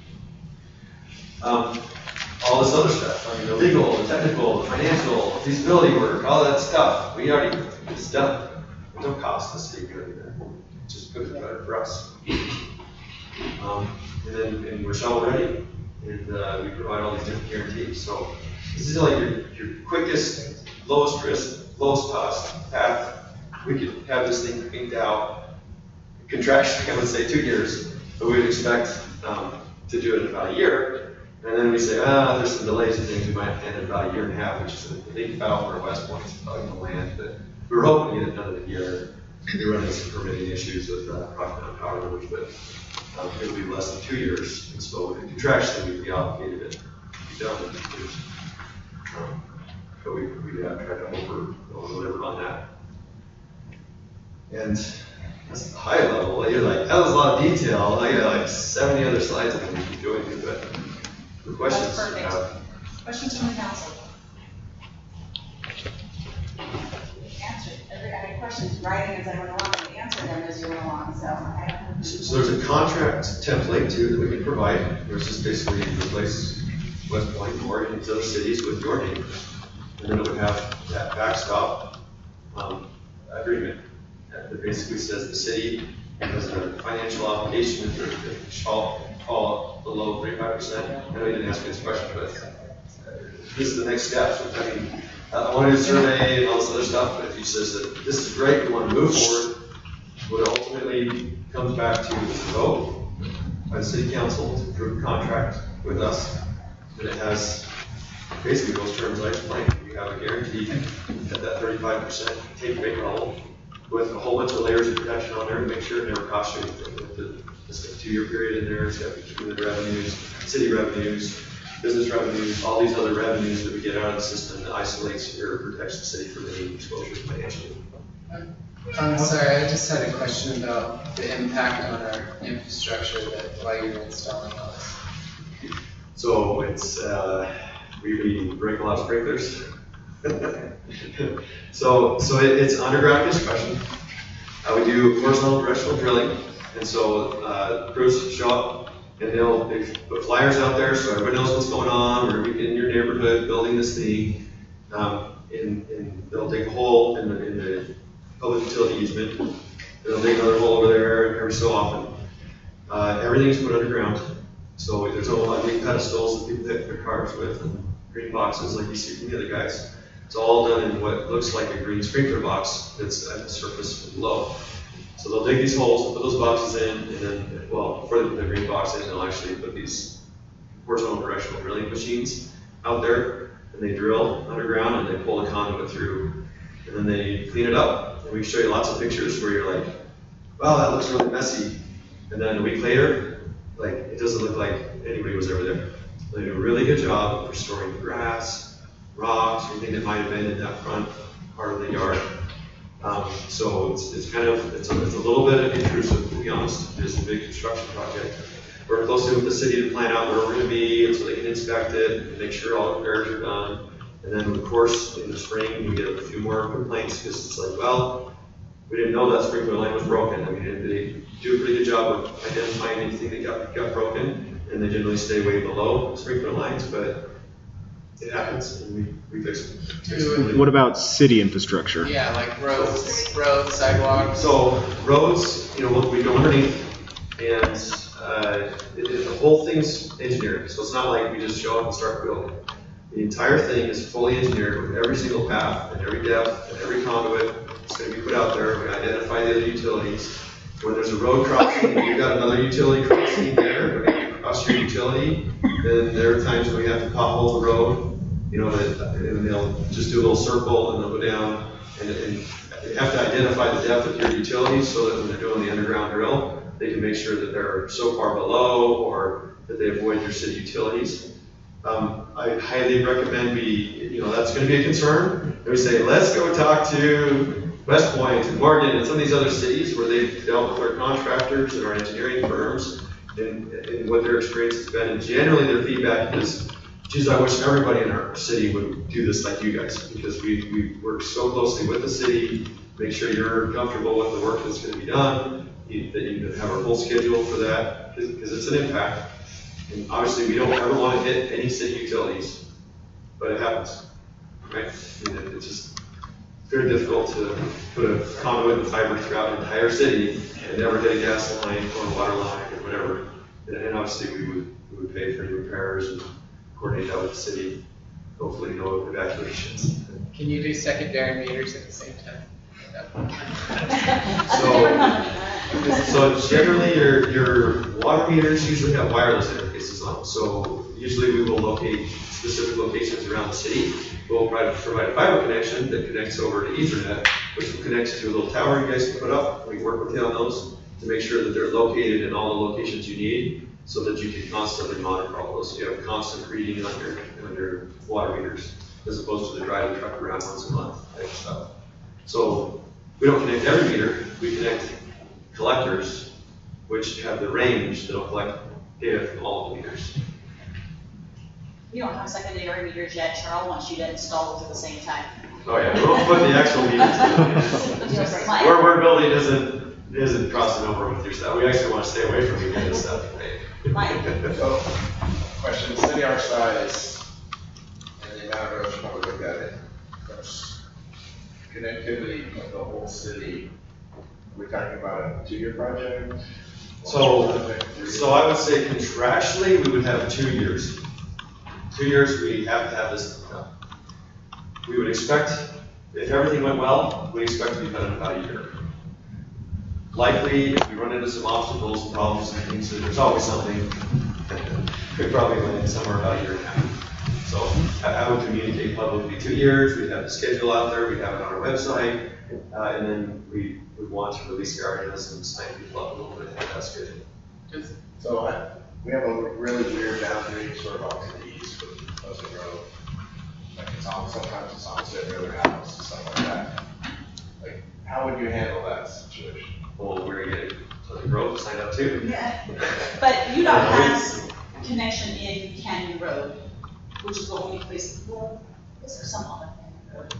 Um, all this other stuff, I mean, the legal, the technical, the financial, feasibility work, all that stuff, we already, it's done. There's no cost to the city doing that. It's just good and better for us. Um, and then and we're shovel ready, and uh, we provide all these different guarantees. So this is like your, your quickest, lowest risk, lowest cost path. We could have this thing inked out, contraction, I would say two years, but we'd expect um, to do it in about a year. And then we say, ah, there's some delays and things, we might end in about a year and a half, which is a big foul for West Point, it's probably going to land, but we were hoping to get it done in a year. We run into some permitting issues with uh, Rocky Mountain Power Rivers, but um, it would be less than two years. And so with the contraction, we'd be obligated to be done in two years. Um, but we, we have tried to over, over deliver on that. And that's the high level. You're like, that was a lot of detail. I got like seventy other slides I can keep going to, but for questions. That's perfect. Uh, Questions from the council? Answer. Every, I had questions writing as I went along and answered them as you went along, so I don't have. So, so there's a contract template too that we can provide. There's just basically replace West Point, Oregon, and other cities with your name, and then it would have that backstop um, agreement that basically says the city has a financial obligation if they fall, fall below thirty-five percent. I know you didn't ask me this question, but this is the next step. So, I mean, I want to do a survey and all this other stuff, but if he says that this is great, we want to move forward, what ultimately comes back to is a vote by the city council to approve a contract with us, and it has basically those terms I explained. You have a guaranteed at that thirty-five percent take rate level with a whole bunch of layers of protection on there to make sure it never costs you anything. With the, it's got a two-year period in there, it's got community revenues, city revenues, business revenues, all these other revenues that we get out of the system that isolates or protects the city from any exposure financially. I'm sorry, I just had a question about the impact on our infrastructure that while you're installing all this. So it's, uh, we, we break a lot of sprinklers. so so it, it's underground construction. Uh, we do horizontal directional drilling. And so uh, crews show up and they'll they put flyers out there so everybody knows what's going on. We're in your neighborhood building this thing. Um, and, and they'll dig a hole in the, in the public utility easement. They'll dig another hole over there every so often. Uh, everything's put underground. So there's no ugly pedestals that people hit their cars with and green boxes like you see from the other guys. It's all done in what looks like a green sprinkler box that's at the surface below. So they'll dig these holes, put those boxes in, and then, well, before they put the green box in, they'll actually put these horizontal directional drilling machines out there, and they drill underground and they pull the conduit through, and then they clean it up. And we show you lots of pictures where you're like, wow, that looks really messy. And then a week later, like, it doesn't look like anybody was ever there. They do a really good job of restoring the grass, rocks, anything that might have been in that front part of the yard. Um, so it's, it's kind of, it's a, it's a little bit intrusive, to be honest. It is a big construction project. We're closely with the city to plan out where we're going to be, and so they can inspect it and make sure all the repairs are done. And then, of course, in the spring, we get a few more complaints because it's like, well, we didn't know that sprinkler line was broken. I mean, they do a pretty good job of identifying anything that got, got broken, and they generally stay way below sprinkler lines, but it happens, and we, we fix it. What about city infrastructure? Yeah, like roads, roads, sidewalks. So roads, you know, we go underneath, and uh, it, it, the whole thing's engineered. So it's not like we just show up and start building. The entire thing is fully engineered with every single path and every depth and every conduit. It's going to be put out there. We identify the other utilities. When there's a road crossing, you've got another utility crossing there. When you cross your utility, then there are times when we have to pothole the road. You know, that, and they'll just do a little circle and they'll go down. And, and you have to identify the depth of your utilities so that when they're doing the underground drill, they can make sure that they're so far below or that they avoid your city utilities. Um, I highly recommend we, you know, that's going to be a concern. And we say, let's go talk to West Point and Morgan and some of these other cities where they've dealt with our contractors and our engineering firms and, and what their experience has been. And generally their feedback is, geez, I wish everybody in our city would do this like you guys, because we, we work so closely with the city, make sure you're comfortable with the work that's going to be done, you, that you can have a full schedule for that, because it's an impact. And obviously we don't ever want to hit any city utilities, but it happens, right? I mean, it's just very difficult to put a conduit and fiber throughout an entire city and never hit a gas line or a water line or whatever. And, and obviously we would, we would pay for any repairs and coordinate that with the city. Hopefully no evacuations. Can you do secondary meters at the same time? So, so generally your, your water meters usually have wireless interfaces on them. So usually we will locate specific locations around the city. We'll provide, provide a fiber connection that connects over to Ethernet, which will connect to a little tower you guys can put up. We work with you on those to make sure that they're located in all the locations you need so that you can constantly monitor all those. So you have constant reading on your, on your water meters as opposed to the driving truck around once a month type stuff. So we don't connect every meter, we connect collectors, which have the range that'll collect data from all the meters. We don't have secondary meters yet. Charles wants you to install them at the same time. Oh yeah, we'll put the actual meters in. Where we're building isn't, isn't crossing over with your stuff. We actually want to stay away from you guys' stuff. Mike. So, question, city our size, and the amount of roads when we look at it, that's connectivity of the whole city. We're talking about a two-year project? So, Project, so I would say contractually, we would have two years. Two years, we have to have this done. We would expect, if everything went well, we expect to be done in about a year. Likely, if we run into some obstacles and problems and things, there's always something, could probably land somewhere about a year and a half. So I, I would communicate publicly two years, we'd have the schedule out there, we'd have it on our website, uh, and then we would want to release the articles and sign people up a little bit ahead of that schedule. So I, we have a really weird boundary sort of off to the east with Pleasant Road. Like it's on, sometimes it's on every other house and stuff like that. Like, how would you handle that situation? Well, we're gonna get Pleasant Grove to sign up too. Yeah. But U D O T has a connection in Canyon Road, which is the only place, well, is there some on Canyon Road?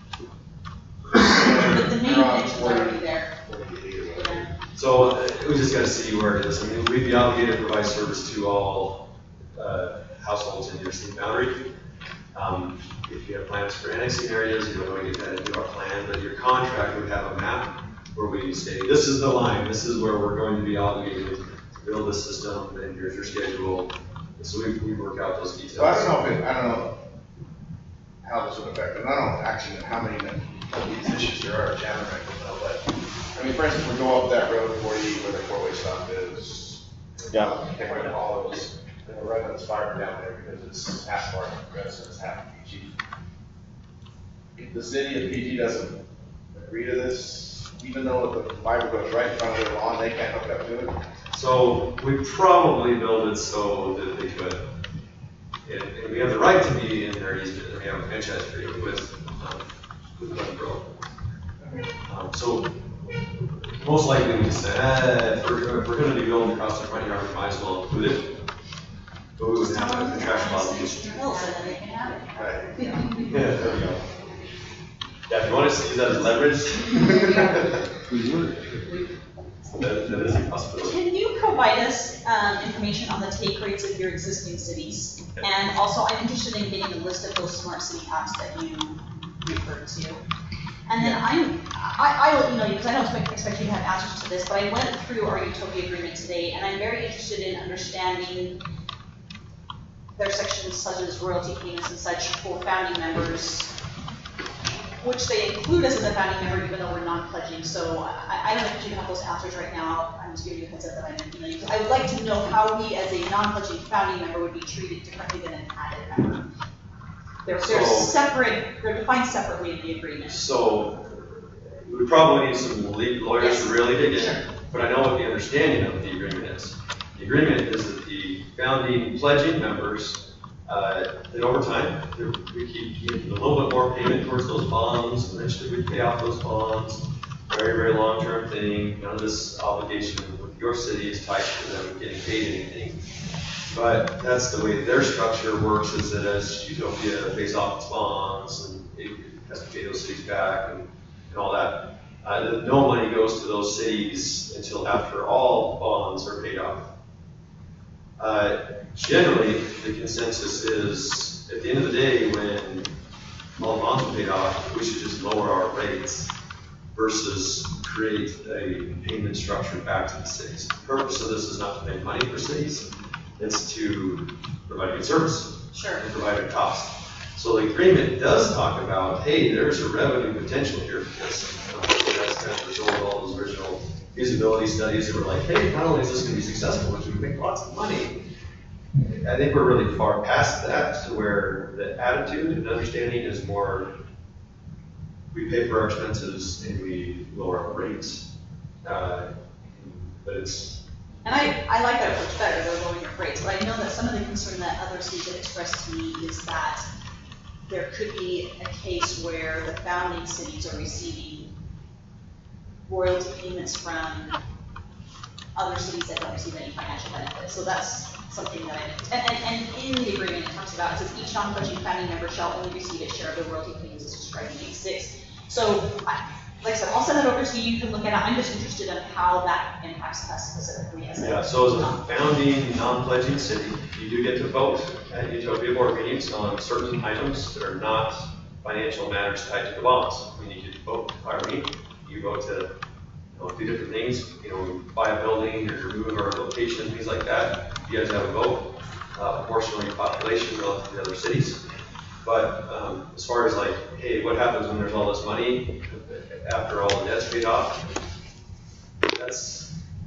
But the main connection's already there. Yeah. So uh, we just gotta see where it is. I mean, we'd be obligated to provide service to all, uh, households in your city boundary. Um, if you have plans for annexing areas, you would get that into our plan, but your contract would have a map where we say, this is the line, this is where we're going to be obligated to build this system, and here's your schedule. So we, we work out those details. So I don't know if it, I don't know how this would affect, and I don't actually know how many of these issues there are, Jan might know, but, I mean, for instance, we go up that road forty where the four-way stop is. Yeah. I can't remember all of this, and the residents fiber down there because it's half our residents, half P G. If the city of P G doesn't agree to this, even though the fiber goes right in front of their lawn, they can't hook up to it? So we probably build it so that they could. And, and we have the right to be in their easement, and we have a franchise agreement with, um, with Pleasant Grove. Um, so most likely we just say, eh, if we're, if we're gonna be building across the front yard, we might as well include it. But we would have a contractual obligation. Hills, and then they can have it. Right. Yeah, there we go. Yeah, if you want us to use that as leverage, that, that is a possibility. Can you provide us um, information on the take rates of your existing cities? And also, I'm interested in getting a list of those smart city apps that you referred to. And then I'm, I, I will email you, because I don't expect, expect you to have answers to this, but I went through our Utopia agreement today, and I'm very interested in understanding their sections such as royalty payments and such for founding members, which they include us as a founding member even though we're non-pledging. So I, I don't know if you have those answers right now. I'm just giving you a heads up that I'm emailing you. I would like to know how we as a non-pledging founding member would be treated differently than an added member. They're, they're So- separate, they're defined separately in the agreement. So we probably need some legal lawyers to Yes. really dig in, Sure. but I know what the understanding of the agreement is. The agreement is that the founding pledging members, uh, that over time, we keep giving a little bit more payment towards those bonds, eventually we pay off those bonds. Very, very long-term thing, none of this obligation with your city is tied to them getting paid anything. But that's the way their structure works, is that as Utopia pays off its bonds and it has to pay those cities back and, and all that, uh, that no money goes to those cities until after all bonds are paid off. Uh, generally, the consensus is, at the end of the day, when all bonds are paid off, we should just lower our rates versus create a payment structure back to the cities. The purpose of this is not to make money for cities, it's to provide good service Sure. and provide a cost. So the agreement does talk about, hey, there's a revenue potential here for this. Uh, that's kind of the result of all those original feasibility studies that were like, hey, not only is this going to be successful, but we can make lots of money. I think we're really far past that, to where the attitude and understanding is more, we pay for our expenses and we lower our rates. Uh, but it's, And I, I like that approach better, though, lowering your rates, but I know that some of the concern that other cities have expressed to me is that there could be a case where the founding cities are receiving royalty payments from other cities that don't receive any financial benefit. So that's something that I, and, and, and in the agreement, it talks about, it says each non-pledging founding member shall only receive its share of the royalty payments as described in H six. So, I, like I said, I'll send it over to you, you can look at it. I'm just interested in how that impacts us specifically as a. yeah, so as a founding, non-pledging city, you do get to vote at Utopia board meetings on certain items that are not financial matters tied to the bonds. I mean, you could vote, fire me, you vote to, you know, do different things, you know, buy a building or move our location, things like that. You guys have a vote, uh, proportionally population relative to other cities. But um, as far as like, hey, what happens when there's all this money after all the debt's paid off? That's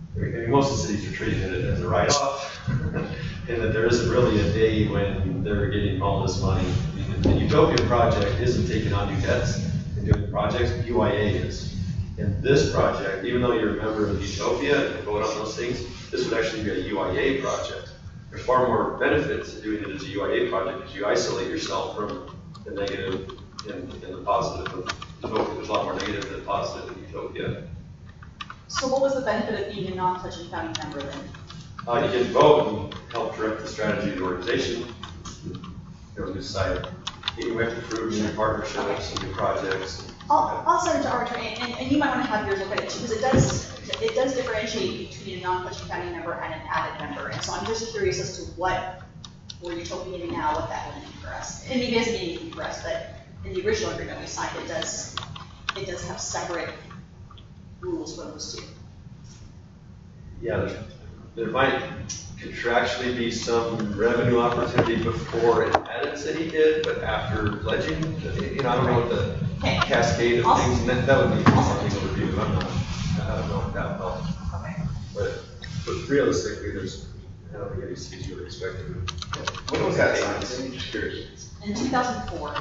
I mean, most of the cities are treating it as a write-off, and that there isn't really a day when they're getting all this money. The Utopia project isn't taking on new debts and doing projects, U I A is. And this project, even though you're a member of Utopia and vote on those things, this would actually be a U I A project. There's far more benefits to doing it as a U I A project because you isolate yourself from the negative and, and the positive of Utopia. There's a lot more negative than positive in Utopia. So what was the benefit of being a non-Fletcher County member then? Uh, you can vote and help direct the strategy of the organization. You know, decide, you have to prove new partnerships and new projects. I'll, I'll send it to our attorney, and, and you might want to have yours look at it too, because it does, it does differentiate between a non-Fletcher County member and an added member. And so I'm just curious as to what we're Utopian now, what that would mean for us. And maybe it doesn't mean anything for us, but in the original agreement we signed, it does, it does have separate rules for those two. Yeah, there, there might contractually be some revenue opportunity before an added city did, but after pledging, you know, I don't know what the Okay. cascade of I'll- things, and that, that would be something to review. I'm not, I don't know if that will help. Okay. But, but realistically, there's, I don't think any cities would expect it. When was that signed? I'm just curious. In two thousand four.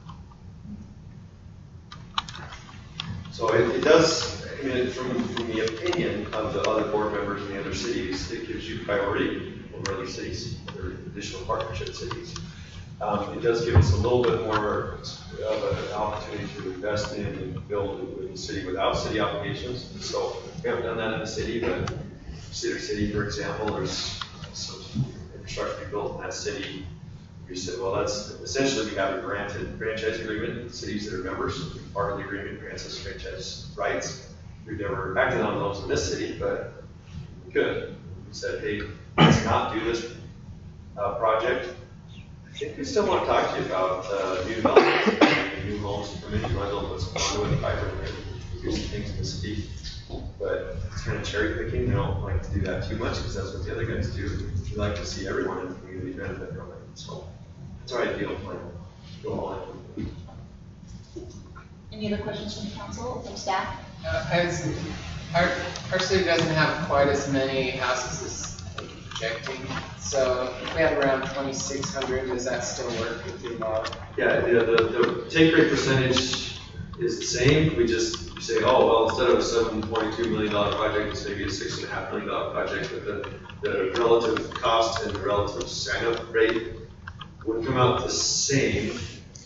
So it, it does, I mean, from, from the opinion of the other board members in the other cities, it gives you priority over other cities, other additional partnership cities. Um, it does give us a little bit more of an opportunity to invest in and build with the city without city obligations. So we haven't done that in the city, but Cedar City, for example, there's some infrastructure built in that city. We said, well, that's essentially we have a granted franchise agreement with cities that are members. Part of the agreement grants us franchise rights. We've never acted on those in this city, but we could. We said, hey, let's not do this uh, project. I think we still want to talk to you about uh, new developments, new homes, community rental, what's going on with fiber, and do some things in the city. But it's kind of cherry picking. We don't like to do that too much because that's what the other guys do. We like to see everyone in the community benefit from it. So that's our ideal plan. Go all in. Any other questions from the council, from staff? Uh, I was, our, our city doesn't have quite as many houses as like, projecting, so if we have around twenty-six hundred, does that still work with your model? Yeah, the, the, the take rate percentage is the same. We just say, oh, well, instead of a seven point two million dollar project, it's maybe a six and a half million dollar project, but the, the relative cost and the relative sign-up rate would come out the same.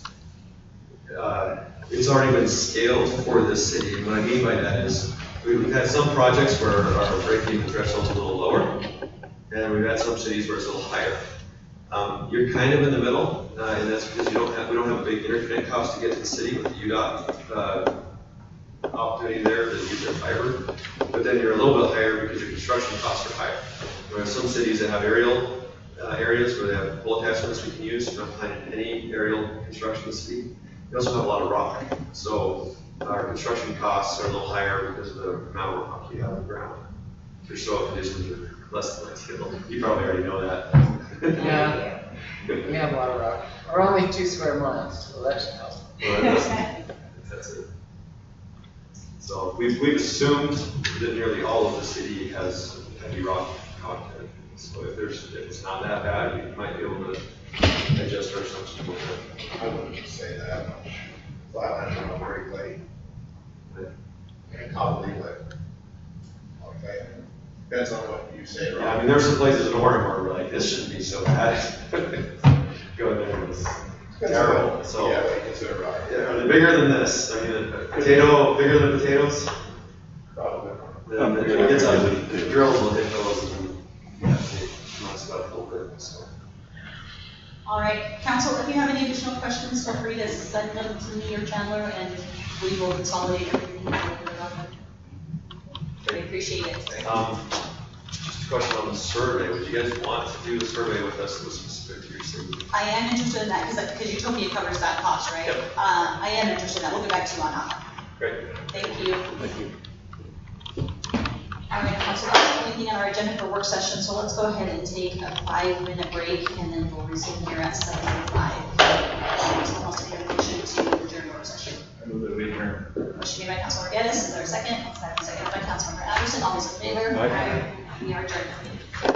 Uh, it's already been scaled for this city, and what I mean by that is we've had some projects where our break-even threshold's a little lower, and we've had some cities where it's a little higher. Um, you're kind of in the middle, uh, and that's because you don't have we don't have a big interconnect cost to get to the city with the U DOT uh, opportunity there to use their fiber, but then you're a little bit higher because your construction costs are higher. There are some cities that have aerial uh, areas where they have pole attachments we can use. We're not planning any aerial construction in the city. We also have a lot of rock, so our construction costs are a little higher because of the amount of rock you have on the ground. Your soil conditions are less than ideal. You probably already know that. Yeah, we have a lot of rock. We're only two square miles, so that should help. Well, that's, that's it. So we've, we've assumed that nearly all of the city has heavy rock content. So if there's, if it's not that bad, we might be able to adjust our assumptions a little bit. I wouldn't just say that much. Flatland on a Great Lake. And probably what? Okay. Depends on what you say, Yeah, I right? mean, there's some places in Oregon where we're like, this shouldn't be so bad. Go there, it's terrible, so. Yeah, but you consider right. Yeah, are they bigger than this? I mean, a potato, bigger than potatoes? Probably. Then it gets ugly, the drills will hit those and, yeah, they mess it up a little bit, so. All right, council, if you have any additional questions, feel free to send them to me or Chandler, and we will consolidate everything. and open it up. Really appreciate it. Um, just a question on the survey, would you guys want to do the survey with us that was specific to your city? I am interested in that, because, because Utopia covers that cost, right? Yep. Um, I am interested in that, we'll get back to you on that one. Great. Thank you. Thank you. All right, council, that's the only thing on our agenda for work session, so let's go ahead and take a five-minute break, and then we'll resume here at seven oh five. Someone wants to get a motion to adjourn work session. I move that we adjourn. Motion made by Councilmember Geddes, is there a second? Second by Councilmember Anderson, all those in favor? Aye. We are adjourned.